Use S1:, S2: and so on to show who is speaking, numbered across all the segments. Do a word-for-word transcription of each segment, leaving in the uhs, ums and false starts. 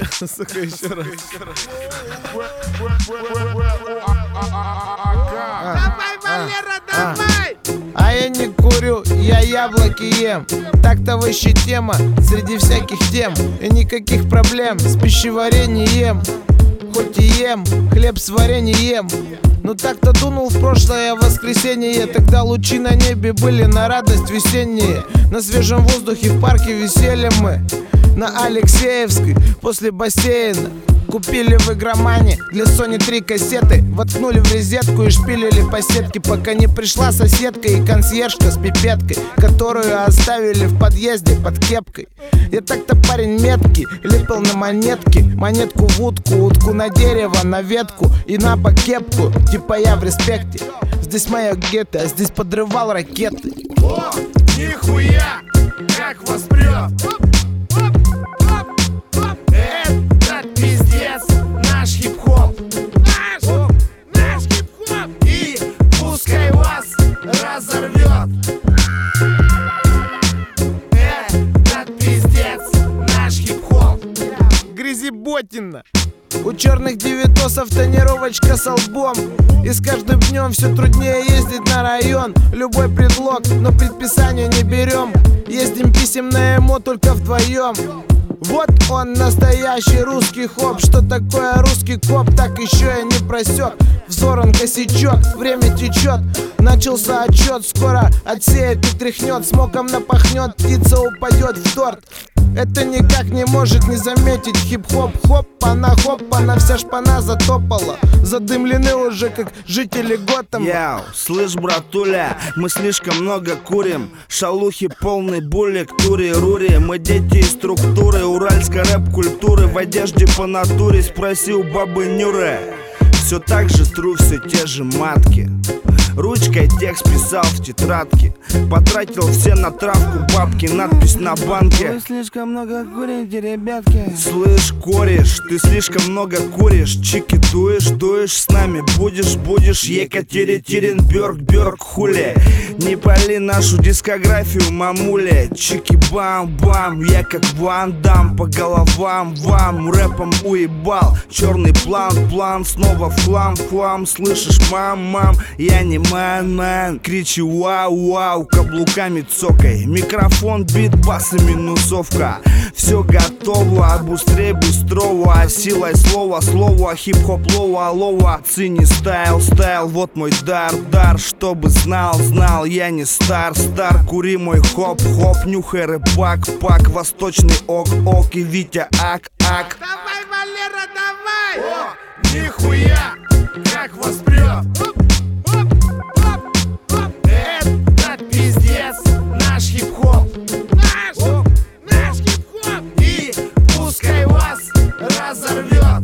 S1: Сука, еще раз.
S2: Давай, Валера, давай!
S1: А я не курю, я яблоки ем. Так-то вообще тема среди всяких тем. И никаких проблем с пищеварением. Хоть и ем, хлеб с вареньем. Ну так-то дунул в прошлое воскресенье. Тогда лучи на небе были на радость весенние. На свежем воздухе в парке веселье мы. На Алексеевской после бассейна. Купили в игромане для Sony три кассеты. Воткнули в розетку и шпилили по сетке, пока не пришла соседка и консьержка с пипеткой, которую оставили в подъезде под кепкой. Я так-то парень меткий, лепил на монетки. Монетку в утку, утку на дерево, на ветку и на покепку. Типа я в респекте. Здесь моя гетто, а здесь подрывал ракеты.
S2: О, нихуя, как вас прет! Это пиздец, наш хип-хоп. Наш, наш хип-хоп. И пускай вас разорвет. Это пиздец, наш хип-хоп.
S1: Грязеботина. У черных девятосов тонировочка с лбом. И с каждым днем все труднее ездить на район. Любой предлог, но предписание не берем. Ездим писем на эмо только вдвоем. Вот он, настоящий русский хоп. Что такое русский коп, так еще я не просек. Взор он косячок, время течет. Начался отчет, скоро отсеет и тряхнет. Смоком напахнет, птица упадет в торт. Это никак не может не заметить хип-хоп. Хоп-пана, хоп-пана, вся шпана затопала. Задымлены уже, как жители Готэма.
S3: Яу, слышь, братуля, мы слишком много курим. Шалухи полный булик, тури-рури. Мы дети из структуры уральской рэп-культуры. В одежде по натуре, спроси у бабы Нюры. Все так же тру, все те же матки. Ручкой текст писал в тетрадке. Потратил все на травку бабки, надпись на банке.
S4: Вы слишком много курите, ребятки.
S3: Слышь, кореш, ты слишком много куришь. Чики дуешь, дуешь, с нами будешь, будешь. Екатеринберг, Бёрк, хули. Не пали нашу дискографию, мамуля. Чики бам-бам, я как Ван Дам. По головам вам рэпом уебал. Черный план, план, снова в хлам, в хлам. Слышишь, мам-мам, я не мэн-мэн. Кричи вау-вау, каблуками цокай. Микрофон, бит, бас и минусовка. Все готово, обустрей быстрого. А силой слова, слова, хип-хоп, лова, лова. Цени стайл, стайл, вот мой дар, дар. Чтобы знал, знал, я не стар, стар. Кури мой хоп-хоп, нюхай рыбак, пак. Восточный ок-ок и Витя ак-ак.
S2: Давай, Валера, давай! О, нихуя, как вас прет! Это пиздец, наш хип-хоп. Наш, наш хип-хоп. И пускай вас разорвет.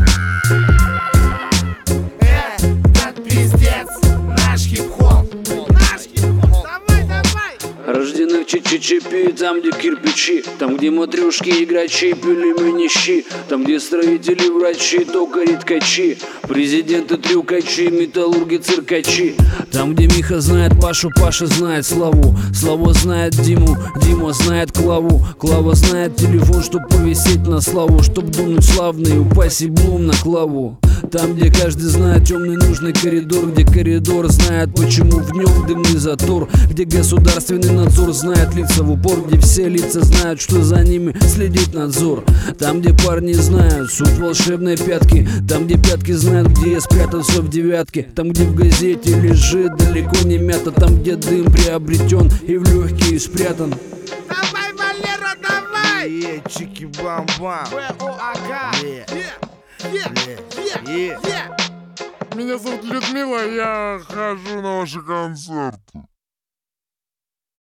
S2: Это пиздец, наш хип-хоп. Наш хип-хоп. Давай, давай.
S5: Рождены в Чичичипи, там где кирпичи, там где матрюшки и грачи, пельмени щи, там где строители, врачи, токари, ткачи, президенты, трюкачи, металлурги, циркачи. Там где Миха знает Пашу, Паша знает Славу, Слава знает Диму, Дима знает Клаву, Клава знает телефон, чтоб повисеть на славу, чтоб дунуть славный, упасть и блум на Клаву. Там, где каждый знает темный нужный коридор, где коридор знает, почему в нем дымный затор, где государственный надзор знает лица в упор, где все лица знают, что за ними следит надзор. Там, где парни знают суть волшебной пятки, там, где пятки знают, где я спрятался в девятке, там, где в газете лежит далеко не мята, там, где дым приобретен и в легкие спрятан.
S2: Давай, Валера, давай!
S3: Е, чики бам-бам.
S2: В-О-А-К.
S3: Е.
S2: Е, е,
S3: Е.
S2: е.
S6: Меня зовут Людмила, я хожу на ваши концерты.